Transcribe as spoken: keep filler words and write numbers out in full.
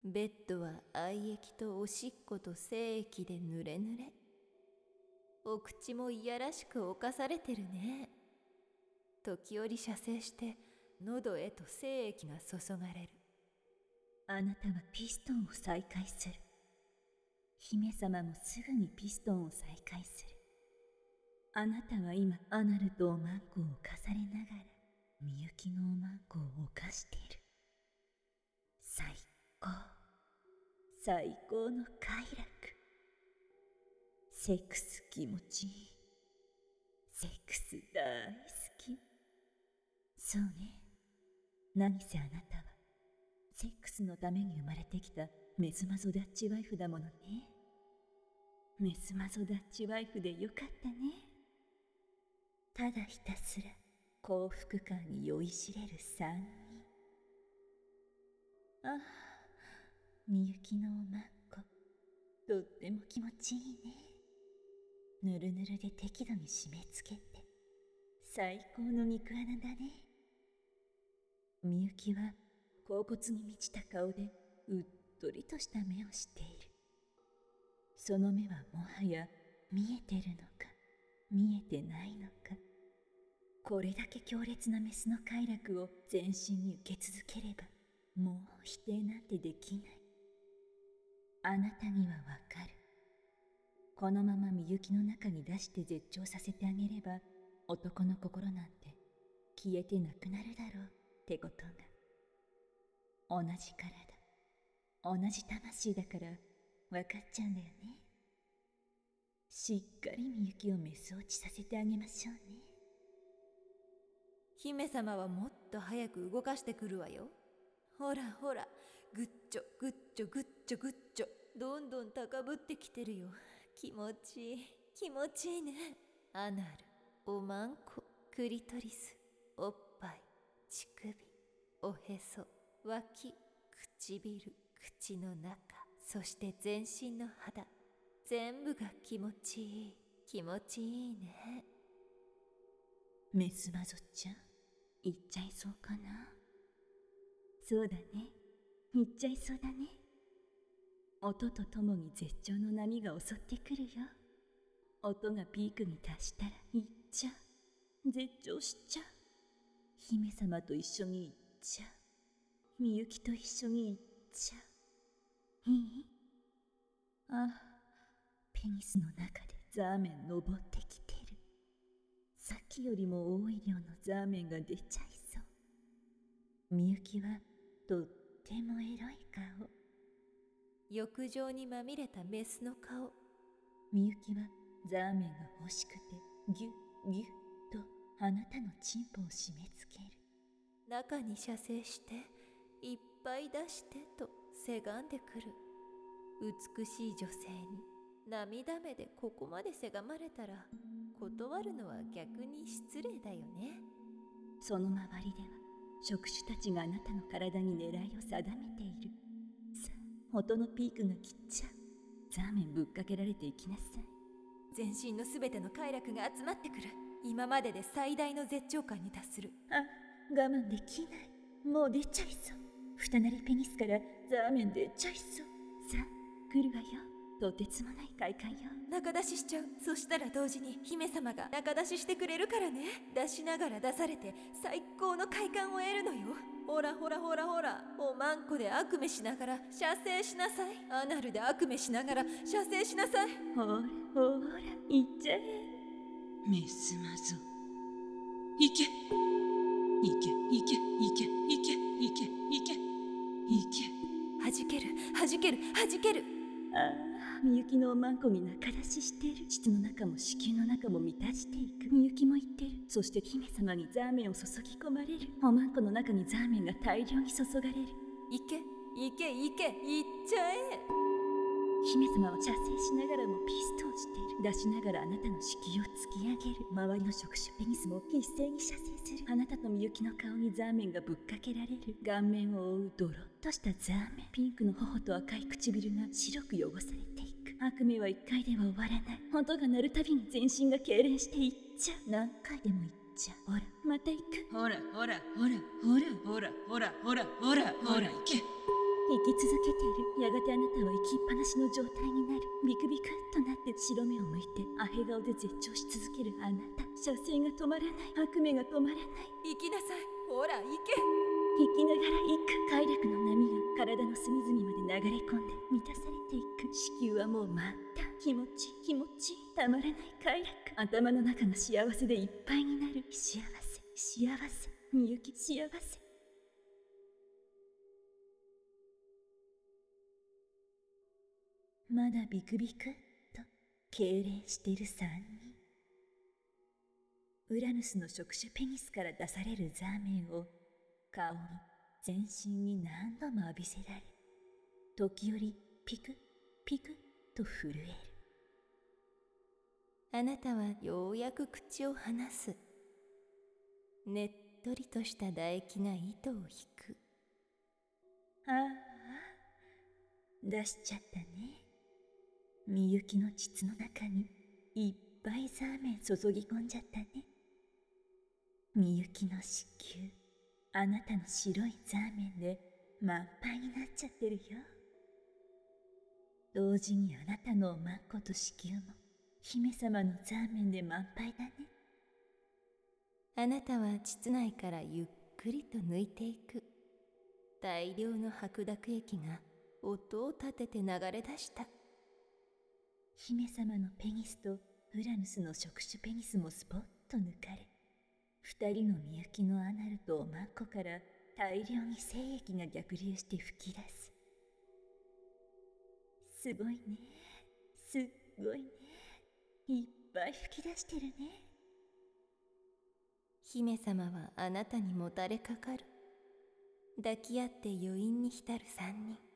ベッドは愛液とおしっこと精液でぬれぬれ。お口もいやらしく侵されてるね。時折射精して喉へと精液が注がれる。 あなたはピストンを再開する。姫様もすぐにピストンを再開する。あなたは今アナルとおまんこを犯されながらみゆきのおまんこを犯している。最高最高の快楽。セックス気持ちいい。セックス大好き。そうね。何せあなたはセックスのために生まれてきたメスマゾダッチワイフだものね。メスマゾダッチワイフでよかったね。ただひたすら幸福感に酔いしれる三人。ああ、みゆきのおまんこ、とっても気持ちいいね。ぬるぬるで適度に締め付けて最高の肉穴だね。みゆきは恍惚に満ちた顔でうっとりとした目をしている。その目はもはや見えてるのか見えてないのか。これだけ強烈なメスの快楽を全身に受け続ければもう否定なんてできない。あなたにはわかる。このままみゆきの中に出して絶頂させてあげれば男の心なんて消えてなくなるだろうってことが。同じ体同じ魂だから分かっちゃうんだよね。しっかりみゆきをメス落ちさせてあげましょうね。 姫様はもっと早く動かしてくるわよ。ほらほら、ぐっちょぐっちょぐっちょぐっちょ、どんどん高ぶってきてるよ。気持ちいい気持ちいいね。アナル、おまんこ、クリトリス、おっぱい、乳首、おへそ、脇、唇、口の中、そして全身の肌、全部が気持ちいい気持ちいいね。 メスマゾちゃん、行っちゃいそうかな。そうだね、行っちゃいそうだね。音とともに絶頂の波が襲ってくるよ。音がピークに達したら行っちゃう。絶頂しちゃう。姫様と一緒に行っちゃう。みゆきと一緒に行っちゃう。いい？ああ、ペニスの中でザーメン登ってきてる。さっきよりも多い量のザーメンが出ちゃいそう。みゆきはとってもエロい顔。 浴場にまみれたメスの顔。 みゆきはザーメンが欲しくてギュッギュッとあなたのチンポを締め付ける。 中に射精していっぱい出してとせがんでくる。美しい女性に涙目でここまでせがまれたら断るのは逆に失礼だよね。 その周りでは触手たちがあなたの体に狙いを定めている。さあ、音のピークが切っちゃう。ザーメンぶっかけられていきなさい。 全身のすべての快楽が集まってくる。今までで最大の絶頂感に達する。 あ、我慢できない。もう出ちゃいそう。二なりペニスからザーメン出ちゃいそう。さあ、来るわよ。とてつもない快感よ。 中出ししちゃう。そしたら同時に姫様が中出ししてくれるからね。出しながら出されて最高の快感を得るのよ。ほらほらほらほら、おまんこで悪夢しながら射精しなさい。アナルで悪夢しながら射精しなさい。 ほらほら、行っちゃえ。 メスマゾ、行け行け行け行け行け行け行け行け。 はじけるはじけるはじける。 ああ、みゆきのおまんこに中出ししてる。膣の中も子宮の中も満たしていく。みゆきも言ってる。そして姫様にザーメンを注ぎ込まれる。おまんこの中にザーメンが大量に注がれる。 いけいけいけ、いっちゃえ。 姫様は射精しながらもピストンしている。出しながらあなたの子宮を突き上げる。周りの触手ペニスも一斉に射精する。あなたとみゆきの顔にザーメンがぶっかけられる。顔面を覆うドロッとしたザーメン。ピンクの頬と赤い唇が白く汚されていく。悪夢は一回では終わらない。音が鳴るたびに全身が痙攣していっちゃう。何回でもいっちゃう。ほら、また行く。 ほらほらほらほらほらほらほらほらほら行け。 生き続けている。やがてあなたは生きっぱなしの状態になる。ビクビクっとなって白目を向いてアヘ顔で絶頂し続けるあなた。射精が止まらない。悪夢が止まらない。 行きなさい。ほら行け。 生きながら行く。快楽の波が体の隅々まで流れ込んで満たされていく。子宮はもう満タン。気持ち気持ちたまらない快楽。頭の中が幸せでいっぱいになる。幸せ幸せみゆき幸せ。まだビクビクっと痙攣している三人。ウラヌスの触手ペニスから出されるザーメンを顔に全身に何度も浴びせられ、時折ピクピクと震える。 あなたはようやく口を離す。ねっとりとした唾液が糸を引く。 ああ、出しちゃったね。みゆきの膣の中にいっぱいザーメン注ぎ込んじゃったね。みゆきの子宮、あなたの白いザーメンで満杯になっちゃってるよ。同時にあなたのおまんこと子宮も姫様のザーメンで満杯だね。 あなたは膣内からゆっくりと抜いていく。大量の白濁液が音を立てて流れ出した。 姫様のペニスとウラヌスの触手ペニスもスポッと抜かれ、二人のみゆきのアナルとおまんこから大量に精液が逆流して吹き出す。すごいね、すっごいね、いっぱい吹き出してるね。 姫様はあなたにもたれかかる。抱き合って余韻に浸る三人。